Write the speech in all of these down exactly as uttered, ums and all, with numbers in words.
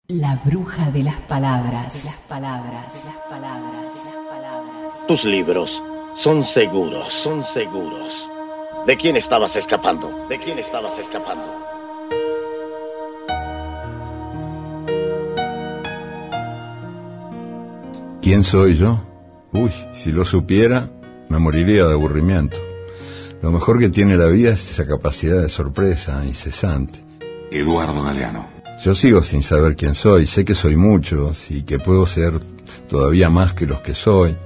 La bruja de las palabras, de las palabras, de las palabras, de las palabras. Tus libros son seguros, son seguros. ¿De quién estabas escapando? ¿De quién estabas escapando? ¿Quién soy yo? Uy, si lo supiera, me moriría de aburrimiento. Lo mejor que tiene la vida es esa capacidad de sorpresa incesante. Eduardo Galeano. Yo sigo sin saber quién soy, sé que soy muchos y que puedo ser todavía más que los que soy.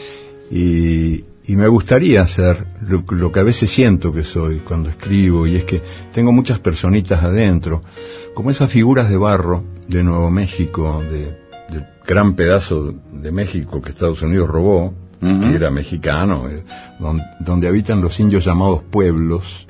Y, y me gustaría ser lo, lo que a veces siento que soy cuando escribo, y es que tengo muchas personitas adentro, como esas figuras de barro de Nuevo México, de, del gran pedazo de México que Estados Unidos robó, uh-huh. que era mexicano, eh, donde, donde habitan los indios llamados pueblos,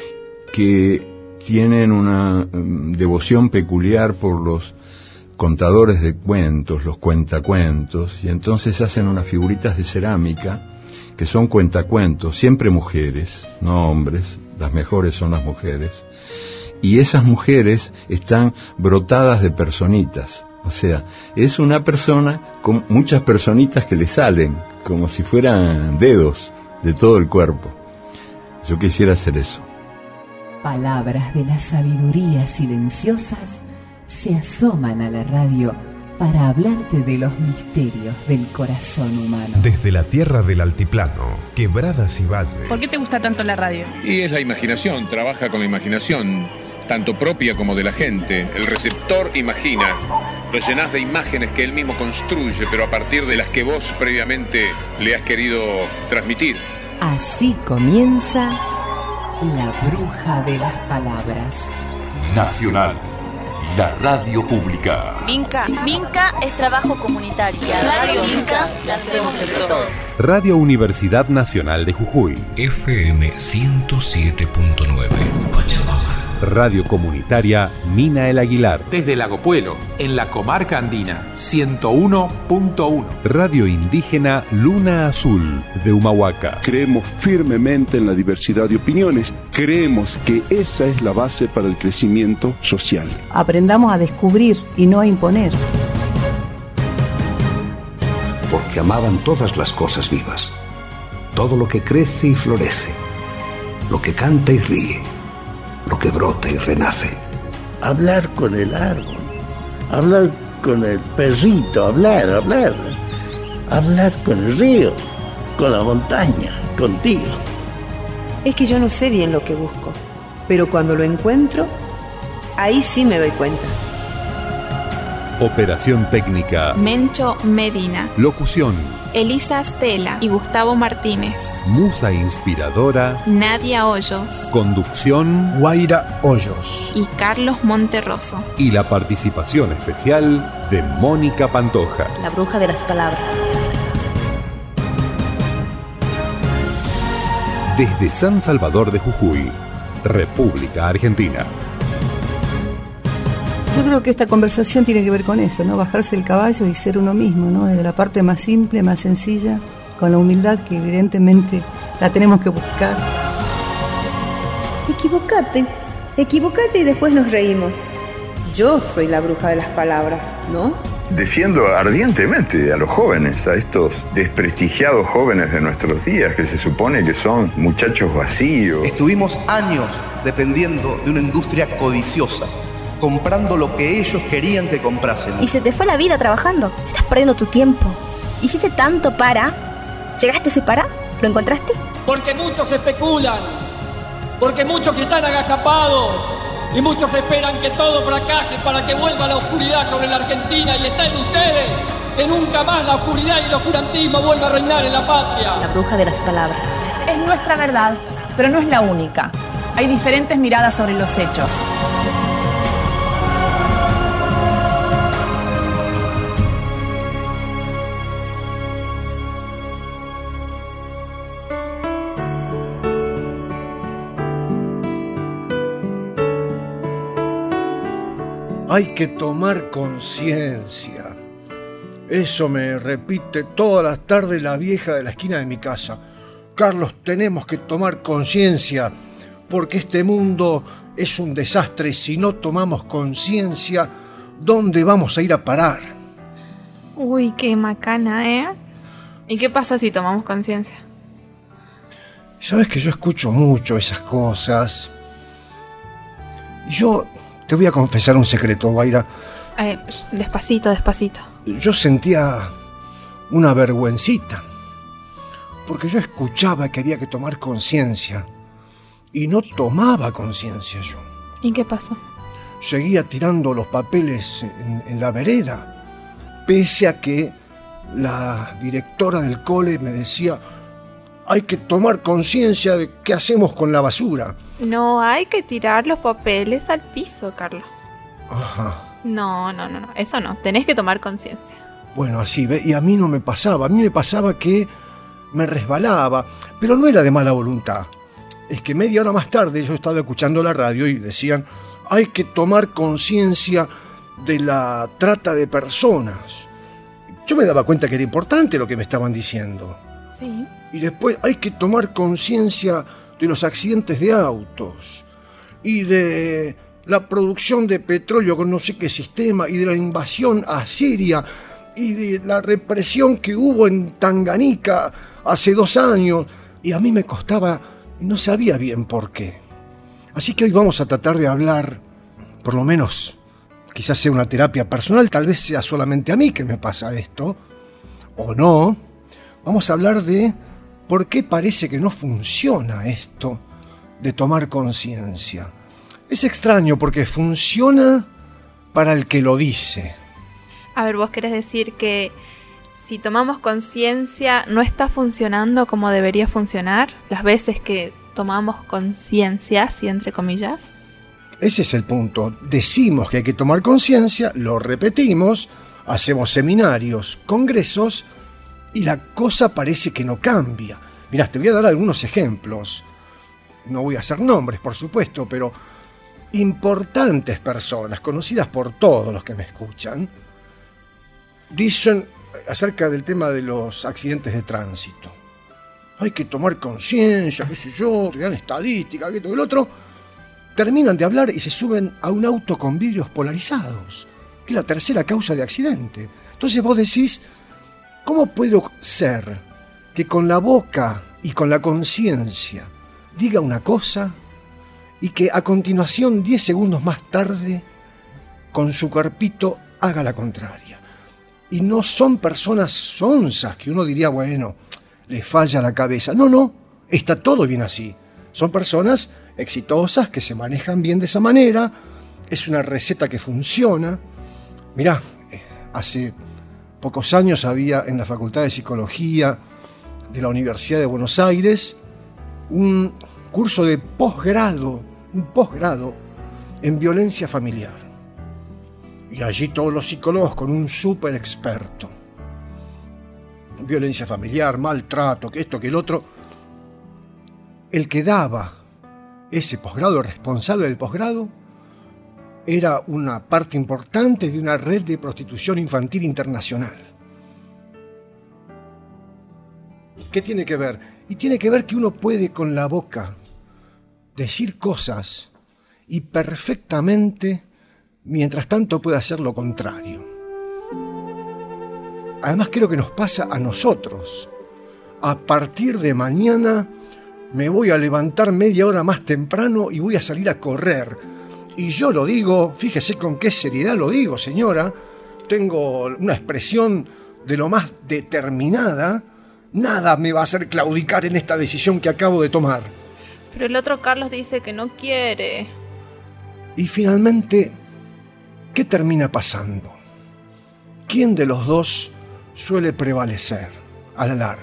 que tienen una um, devoción peculiar por los contadores de cuentos, los cuentacuentos, y entonces hacen unas figuritas de cerámica que son cuentacuentos, siempre mujeres, no hombres, las mejores son las mujeres, y esas mujeres están brotadas de personitas, o sea, es una persona con muchas personitas que le salen, como si fueran dedos de todo el cuerpo. Yo quisiera hacer eso. Palabras de la sabiduría silenciosas se asoman a la radio para hablarte de los misterios del corazón humano. Desde la tierra del altiplano, quebradas y valles. ¿Por qué te gusta tanto la radio? Y es la imaginación, trabaja con la imaginación, tanto propia como de la gente. El receptor imagina, lo llenás de imágenes que él mismo construye, pero a partir de las que vos previamente le has querido transmitir. Así comienza La Bruja de las Palabras. Nacional, la radio pública. Minca, Minca es trabajo comunitario. La radio Minca la hacemos entre todos. Radio Universidad Nacional de Jujuy. F M ciento siete punto nueve. Pachamama. Radio Comunitaria Mina El Aguilar. Desde Lago Puelo, en la comarca andina, ciento uno punto uno. Radio Indígena Luna Azul de Humahuaca. Creemos firmemente en la diversidad de opiniones. Creemos que esa es la base para el crecimiento social. Aprendamos a descubrir y no a imponer. Porque amaban todas las cosas vivas. Todo lo que crece y florece. Lo que canta y ríe. Lo que brota y renace. Hablar con el árbol, hablar con el perrito, hablar, hablar, hablar con el río, con la montaña, contigo. Es que yo no sé bien lo que busco, pero cuando lo encuentro, ahí sí me doy cuenta. Operación técnica Mencho Medina. Locución Elisa Stella y Gustavo Martínez. Musa inspiradora Nadia Hoyos. Conducción Guaira Hoyos y Carlos Monterroso. Y la participación especial de Mónica Pantoja. La bruja de las palabras. Desde San Salvador de Jujuy, República Argentina. Yo creo que esta conversación tiene que ver con eso, ¿no? Bajarse el caballo y ser uno mismo, ¿no? Desde la parte más simple, más sencilla, con la humildad que evidentemente la tenemos que buscar. Equivocate, equivocate y después nos reímos. Yo soy la bruja de las palabras, ¿no? Defiendo ardientemente a los jóvenes, a estos desprestigiados jóvenes de nuestros días, que se supone que son muchachos vacíos. Estuvimos años dependiendo de una industria codiciosa, comprando lo que ellos querían que comprásemos. Y se te fue la vida trabajando. Estás perdiendo tu tiempo. Hiciste tanto para... ¿Llegaste a ese para? ¿Lo encontraste? Porque muchos especulan. Porque muchos están agazapados. Y muchos esperan que todo fracase para que vuelva la oscuridad sobre la Argentina. Y está en ustedes. Que nunca más la oscuridad y el oscurantismo vuelva a reinar en la patria. La bruja de las palabras. Es nuestra verdad, pero no es la única. Hay diferentes miradas sobre los hechos. Hay que tomar conciencia. Eso me repite todas las tardes la vieja de la esquina de mi casa. Carlos, tenemos que tomar conciencia, porque este mundo es un desastre y si no tomamos conciencia ¿Dónde vamos a ir a parar? Uy, qué macana, ¿eh? ¿Y qué pasa si tomamos conciencia? Sabes que yo escucho mucho esas cosas. Y yo te voy a confesar un secreto, Guaira. Eh, despacito, despacito. Yo sentía una vergüencita, porque yo escuchaba que había que tomar conciencia y no tomaba conciencia yo. ¿Y qué pasó? Seguía tirando los papeles en, en la vereda, pese a que la directora del cole me decía: hay que tomar conciencia de qué hacemos con la basura. No hay que tirar los papeles al piso, Carlos. Ajá. No, no, no, no, eso no, tenés que tomar conciencia. Bueno, así, ¿ve? Y a mí no me pasaba, a mí me pasaba que me resbalaba, pero no era de mala voluntad. Es que media hora más tarde yo estaba escuchando la radio y decían: hay que tomar conciencia de la trata de personas. Yo me daba cuenta que era importante lo que me estaban diciendo. Sí. Y después hay que tomar conciencia de los accidentes de autos y de la producción de petróleo con no sé qué sistema y de la invasión a Siria y de la represión que hubo en Tanganica hace dos años. Y a mí me costaba, no sabía bien por qué. Así que hoy vamos a tratar de hablar, por lo menos, quizás sea una terapia personal, tal vez sea solamente a mí que me pasa esto, o no. Vamos a hablar de por qué parece que no funciona esto de tomar conciencia. Es extraño porque funciona para el que lo dice. A ver, vos querés decir que si tomamos conciencia no está funcionando como debería funcionar las veces que tomamos conciencia, ¿sí? Entre comillas. Ese es el punto. Decimos que hay que tomar conciencia, lo repetimos, hacemos seminarios, congresos y la cosa parece que no cambia. Mirá, te voy a dar algunos ejemplos. No voy a hacer nombres, por supuesto, pero importantes personas, conocidas por todos los que me escuchan, dicen acerca del tema de los accidentes de tránsito: hay que tomar conciencia, qué sé yo, te dan estadística, que esto, que el otro. Terminan de hablar y se suben a un auto con vidrios polarizados, que es la tercera causa de accidente. Entonces vos decís: ¿cómo puede ser que con la boca y con la conciencia diga una cosa y que a continuación, diez segundos más tarde, con su cuerpito haga la contraria? Y no son personas sonzas que uno diría: bueno, les falla la cabeza. No, no, está todo bien así. Son personas exitosas que se manejan bien de esa manera. Es una receta que funciona. Mirá, hace pocos años había en la Facultad de Psicología de la Universidad de Buenos Aires un curso de posgrado, un posgrado en violencia familiar. Y allí todos los psicólogos con un súper experto. Violencia familiar, maltrato, que esto, que el otro. El que daba ese posgrado, el responsable del posgrado, era una parte importante de una red de prostitución infantil internacional. ¿Qué tiene que ver? Y tiene que ver que uno puede con la boca decir cosas y perfectamente, mientras tanto, puede hacer lo contrario. Además, creo que nos pasa a nosotros. A partir de mañana me voy a levantar media hora más temprano y voy a salir a correr. Y yo lo digo, fíjese con qué seriedad lo digo, señora. Tengo una expresión de lo más determinada. Nada me va a hacer claudicar en esta decisión que acabo de tomar. Pero el otro Carlos dice que no quiere. Y finalmente, ¿qué termina pasando? ¿Quién de los dos suele prevalecer a la larga?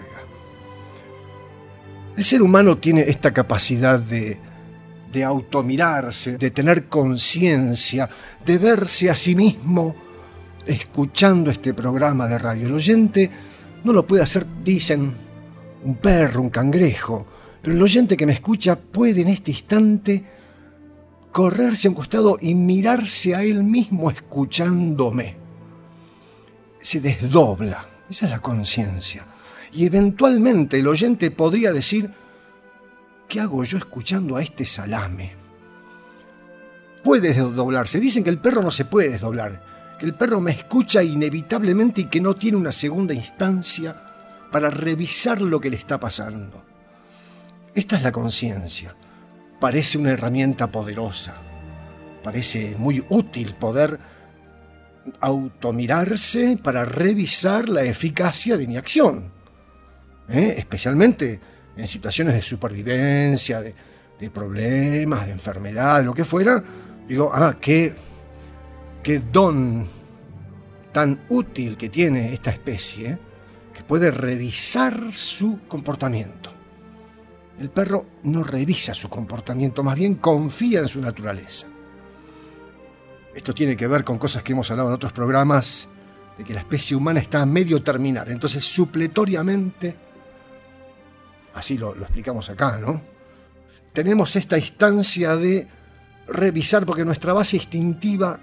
El ser humano tiene esta capacidad de, de automirarse, de tener conciencia, de verse a sí mismo escuchando este programa de radio. El oyente no lo puede hacer, dicen, un perro, un cangrejo, pero el oyente que me escucha puede en este instante correrse a un costado y mirarse a él mismo escuchándome. Se desdobla, esa es la conciencia. Y eventualmente el oyente podría decir: ¿qué hago yo escuchando a este salame? Puede desdoblarse. Dicen que el perro no se puede desdoblar. que el perro me escucha inevitablemente y que no tiene una segunda instancia para revisar lo que le está pasando. Esta es la conciencia. Parece una herramienta poderosa. Parece muy útil poder automirarse para revisar la eficacia de mi acción. ¿Eh? Especialmente en situaciones de supervivencia, de, de problemas, de enfermedad, de lo que fuera. Digo, ah, qué, qué don tan útil que tiene esta especie, que puede revisar su comportamiento. El perro no revisa su comportamiento, más bien confía en su naturaleza. Esto tiene que ver con cosas que hemos hablado en otros programas, de que la especie humana está a medio terminar. Entonces, supletoriamente, así lo, lo explicamos acá, ¿no? Tenemos esta instancia de revisar, porque nuestra base instintiva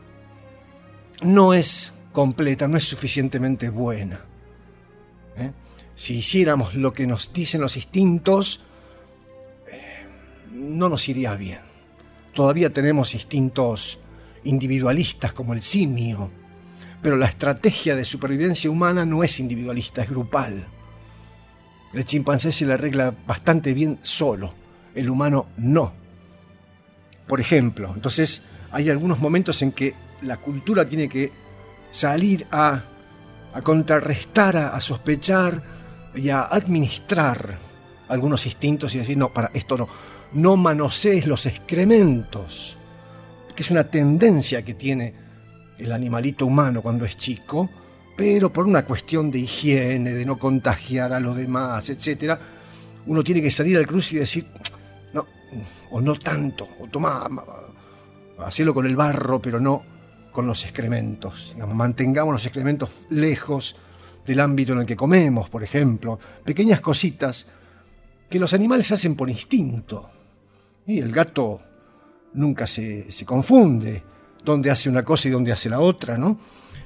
no es completa, no es suficientemente buena. ¿Eh? Si hiciéramos lo que nos dicen los instintos, eh, no nos iría bien. Todavía tenemos instintos individualistas como el simio, pero la estrategia de supervivencia humana no es individualista, es grupal. El chimpancé se la arregla bastante bien solo, el humano no. Por ejemplo, entonces hay algunos momentos en que la cultura tiene que salir a, a contrarrestar, a, a sospechar y a administrar algunos instintos y decir, no, para esto no, no manosees los excrementos, que es una tendencia que tiene el animalito humano cuando es chico, pero por una cuestión de higiene, de no contagiar a los demás, etcétera, uno tiene que salir al cruce y decir, no, o no tanto, o toma, hacerlo con el barro, pero no con los excrementos. Digamos, mantengamos los excrementos lejos del ámbito en el que comemos, por ejemplo. Pequeñas cositas que los animales hacen por instinto. Y el gato nunca se, se confunde dónde hace una cosa y dónde hace la otra, ¿no?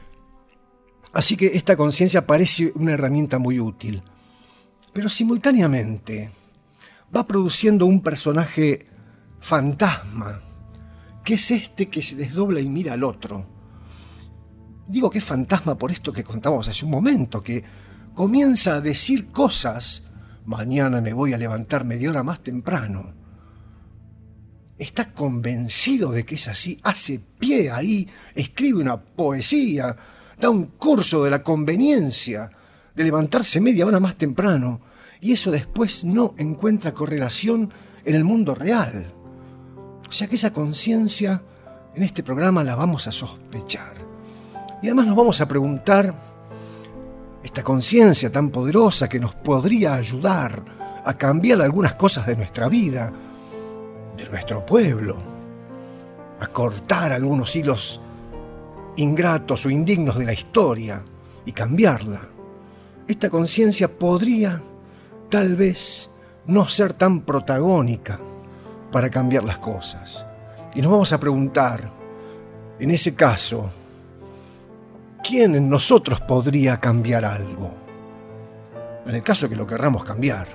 Así que esta conciencia parece una herramienta muy útil. Pero simultáneamente va produciendo un personaje fantasma, que es este que se desdobla y mira al otro. Digo que es fantasma por esto que contábamos hace un momento, que comienza a decir cosas. Mañana me voy a levantar media hora más temprano. Está convencido de que es así, hace pie ahí, escribe una poesía, da un curso de la conveniencia de levantarse media hora más temprano, y eso después no encuentra correlación en el mundo real. O sea que esa conciencia en este programa la vamos a sospechar. Y además nos vamos a preguntar, esta conciencia tan poderosa que nos podría ayudar a cambiar algunas cosas de nuestra vida, de nuestro pueblo, a cortar algunos hilos ingratos o indignos de la historia y cambiarla. Esta conciencia podría, tal vez, no ser tan protagónica para cambiar las cosas. Y nos vamos a preguntar, en ese caso, ¿quién en nosotros podría cambiar algo? En el caso que lo querramos cambiar.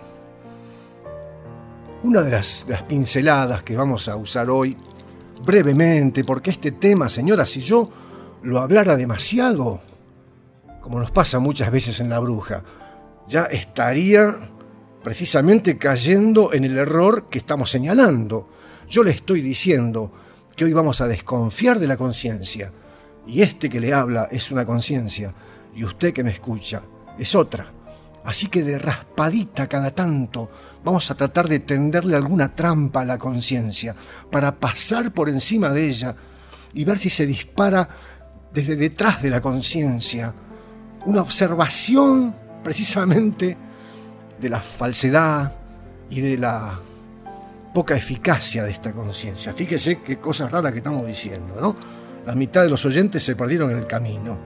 Una de las, de las pinceladas que vamos a usar hoy, brevemente, porque este tema, señora, si yo lo hablara demasiado, como nos pasa muchas veces en La Bruja, ya estaría precisamente cayendo en el error que estamos señalando. Yo le estoy diciendo que hoy vamos a desconfiar de la conciencia, y este que le habla es una conciencia, y usted que me escucha es otra. Así que de raspadita cada tanto vamos a tratar de tenderle alguna trampa a la conciencia para pasar por encima de ella y ver si se dispara desde detrás de la conciencia una observación precisamente de la falsedad y de la poca eficacia de esta conciencia. Fíjese qué cosas raras que estamos diciendo, ¿no? La mitad de los oyentes se perdieron en el camino.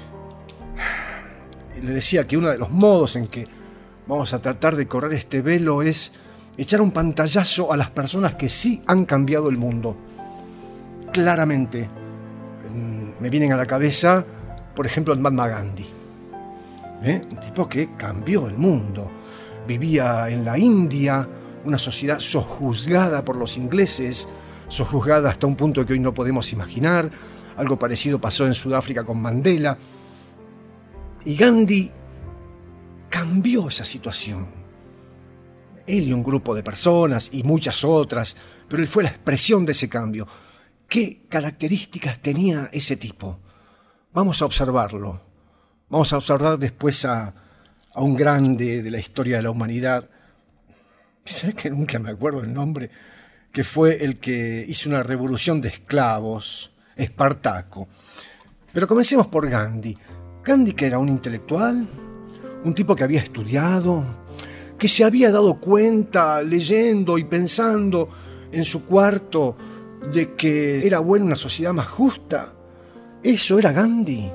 Le decía que uno de los modos en que vamos a tratar de correr este velo es echar un pantallazo a las personas que sí han cambiado el mundo. Claramente. Me vienen a la cabeza, por ejemplo, el Mahatma Gandhi. ¿Eh? Un tipo que cambió el mundo. Vivía en la India, una sociedad sojuzgada por los ingleses, sojuzgada hasta un punto que hoy no podemos imaginar. algo parecido pasó en Sudáfrica con Mandela. Y Gandhi cambió esa situación. Él y un grupo de personas y muchas otras, pero él fue la expresión de ese cambio. ¿Qué características tenía ese tipo? Vamos a observarlo. Vamos a observar después a, a un grande de la historia de la humanidad. ¿Sabes que nunca me acuerdo el nombre? Que fue el que hizo una revolución de esclavos, Espartaco. Pero comencemos por Gandhi. Gandhi, que era un intelectual, un tipo que había estudiado, que se había dado cuenta leyendo y pensando en su cuarto de que era buena una sociedad más justa. Eso era Gandhi.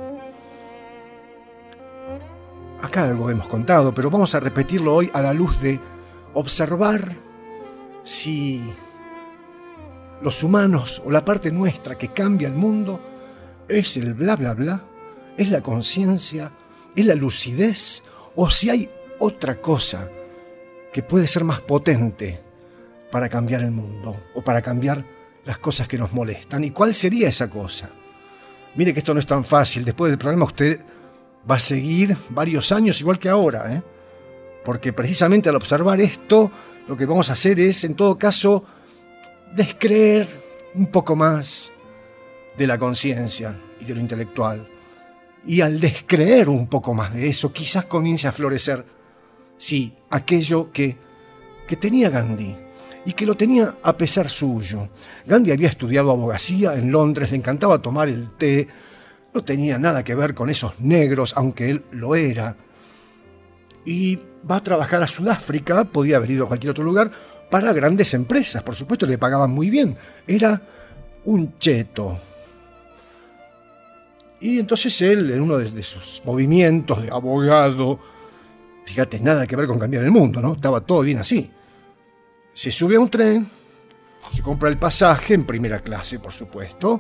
Acá algo hemos contado, pero vamos a repetirlo hoy a la luz de observar si los humanos o la parte nuestra que cambia el mundo es el bla bla bla, es la conciencia, es la lucidez, o si hay otra cosa que puede ser más potente para cambiar el mundo o para cambiar las cosas que nos molestan. ¿Y cuál sería esa cosa? Mire que esto no es tan fácil. Después del programa usted va a seguir varios años igual que ahora, ¿eh? Porque precisamente al observar esto, lo que vamos a hacer es, en todo caso, descreer un poco más de la conciencia y de lo intelectual. Y al descreer un poco más de eso, quizás comience a florecer, sí, aquello que, que tenía Gandhi y que lo tenía a pesar suyo. Gandhi había estudiado abogacía en Londres, le encantaba tomar el té, no tenía nada que ver con esos negros, aunque él lo era. Y va a trabajar a Sudáfrica, podía haber ido a cualquier otro lugar, para grandes empresas, por supuesto, le pagaban muy bien. Era un cheto. Y entonces él, en uno de, de sus movimientos de abogado, fíjate, nada que ver con cambiar el mundo, ¿no? Estaba todo bien así. Se sube a un tren, se compra el pasaje en primera clase, por supuesto,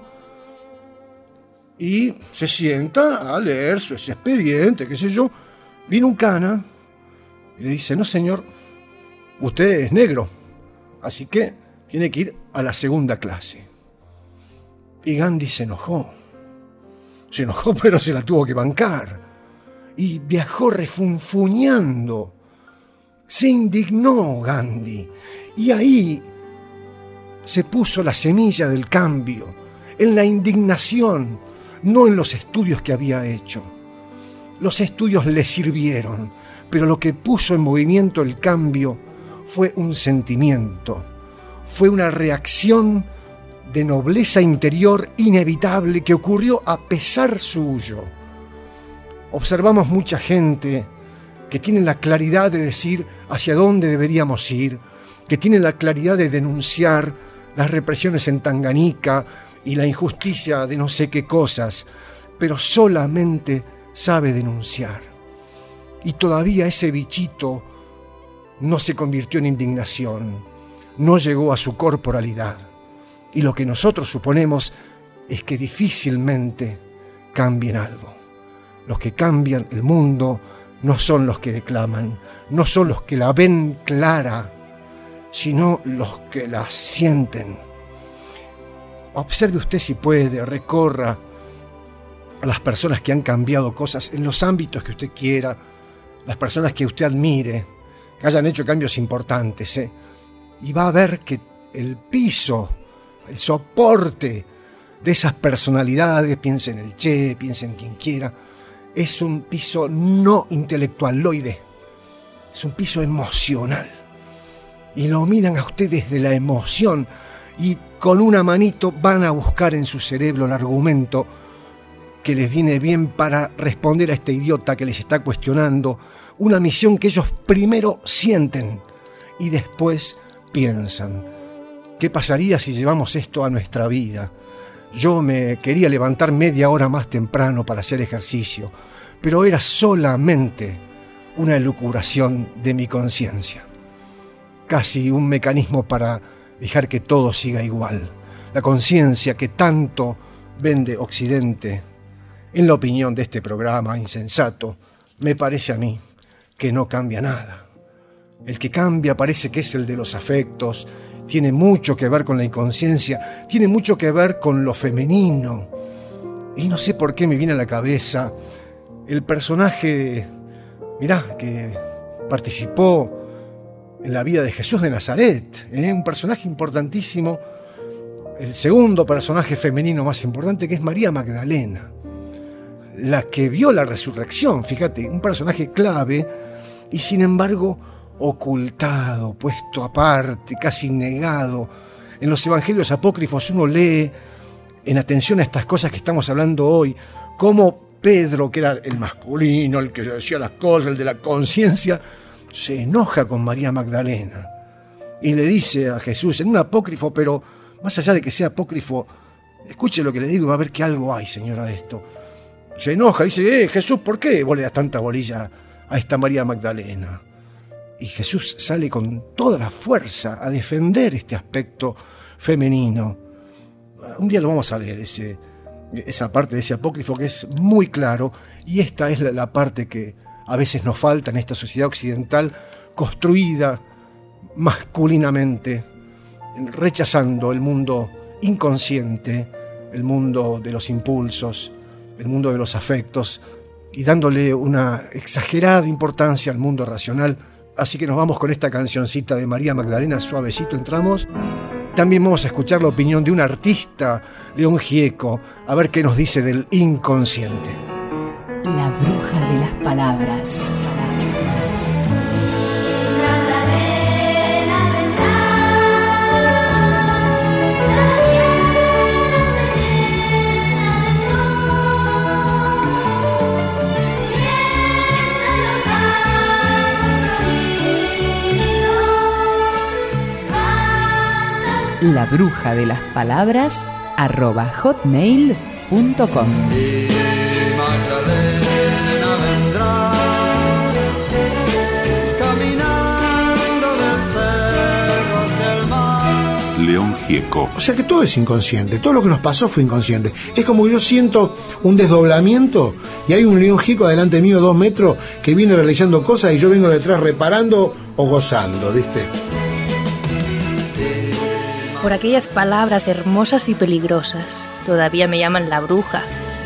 y se sienta a leer su ese expediente, qué sé yo. Viene un cana y le dice: no, señor, usted es negro, así que tiene que ir a la segunda clase. Y Gandhi se enojó. Se enojó, pero se la tuvo que bancar. Y viajó refunfuñando. Se indignó Gandhi. Y ahí se puso la semilla del cambio, en la indignación, no en los estudios que había hecho. Los estudios le sirvieron, pero lo que puso en movimiento el cambio fue un sentimiento, fue una reacción de nobleza interior inevitable que ocurrió a pesar suyo. Observamos mucha gente que tiene la claridad de decir hacia dónde deberíamos ir, que tiene la claridad de denunciar las represiones en Tanganica y la injusticia de no sé qué cosas, pero solamente sabe denunciar. Y todavía ese bichito no se convirtió en indignación, no llegó a su corporalidad. Y lo que nosotros suponemos es que difícilmente cambien algo. Los que cambian el mundo no son los que declaman, no son los que la ven clara, sino los que la sienten. Observe usted si puede, recorra a las personas que han cambiado cosas en los ámbitos que usted quiera, las personas que usted admire, que hayan hecho cambios importantes, ¿eh? Y va a ver que el piso, el soporte de esas personalidades, piense en el Che, piense en quien quiera, es un piso no intelectualoide, es un piso emocional. Y lo miran a usted desde la emoción y con una manito van a buscar en su cerebro el argumento que les viene bien para responder a este idiota que les está cuestionando, una misión que ellos primero sienten y después piensan. ¿Qué pasaría si llevamos esto a nuestra vida? Yo me quería levantar media hora más temprano para hacer ejercicio, pero era solamente una elucubración de mi conciencia. Casi un mecanismo para dejar que todo siga igual. La conciencia que tanto vende Occidente, en la opinión de este programa insensato, me parece a mí que no cambia nada. El que cambia parece que es el de los afectos, tiene mucho que ver con la inconsciencia, tiene mucho que ver con lo femenino. Y no sé por qué me viene a la cabeza el personaje, mirá, que participó en la vida de Jesús de Nazaret, ¿eh? Un personaje importantísimo, el segundo personaje femenino más importante, que es María Magdalena, la que vio la resurrección, fíjate, un personaje clave, y sin embargo ocultado, puesto aparte, casi negado. En los evangelios apócrifos uno lee, en atención a estas cosas que estamos hablando hoy, cómo Pedro, que era el masculino, el que decía las cosas, el de la conciencia, se enoja con María Magdalena y le dice a Jesús, en un apócrifo, pero más allá de que sea apócrifo, escuche lo que le digo y va a ver que algo hay, señora, de esto. Se enoja, dice, eh, Jesús, ¿por qué vos le das tanta bolilla a esta María Magdalena? Y Jesús sale con toda la fuerza a defender este aspecto femenino. Un día lo vamos a leer, ese, esa parte de ese apócrifo que es muy claro, y esta es la, la parte que a veces nos falta en esta sociedad occidental construida masculinamente, rechazando el mundo inconsciente, el mundo de los impulsos, el mundo de los afectos, y dándole una exagerada importancia al mundo racional. Así que nos vamos con esta cancioncita de María Magdalena, suavecito entramos. También vamos a escuchar la opinión de un artista, León Gieco, a ver qué nos dice del inconsciente. La bruja de las palabras. La bruja de las palabras arroba hotmail punto com. Magdalena vendrá caminando del cerro hacia el mar. León Gieco. O sea que todo es inconsciente, todo lo que nos pasó fue inconsciente. Es como que yo siento un desdoblamiento y hay un León Gieco adelante mío, dos metros, que viene realizando cosas y yo vengo detrás reparando o gozando, ¿viste? Por aquellas palabras hermosas y peligrosas, todavía me llaman la bruja.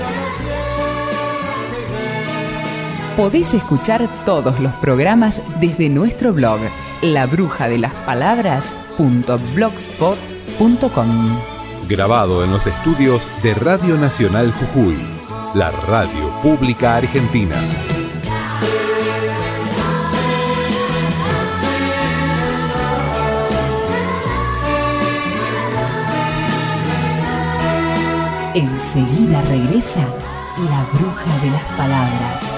Podés escuchar todos los programas desde nuestro blog, la bruja de las palabras punto blogspot punto com. Grabado en los estudios de Radio Nacional Jujuy, la radio pública argentina. Enseguida regresa la bruja de las palabras.